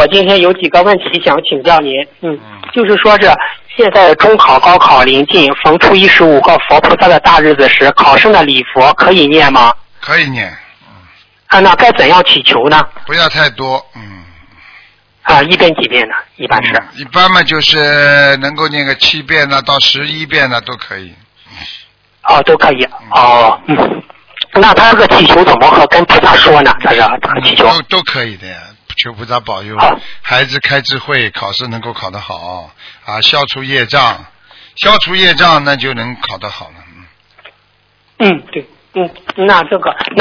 我今天有几个问题想请教您。就是说这现在中考、高考临近，逢初一15个佛菩萨的大日子时，考生的礼佛可以念吗？ 可以念。 那该怎样祈求呢？ 不要太多。 一遍几遍呢？一般是。 一般嘛，就是能够念个7遍呢，到11遍呢，都可以。 都可以。那他这个祈求怎么和跟菩萨说呢？他这个祈求都可以的呀，求菩萨保佑孩子开智慧，考试能够考得好啊，消除业障，那就能考得好了。 对，那这个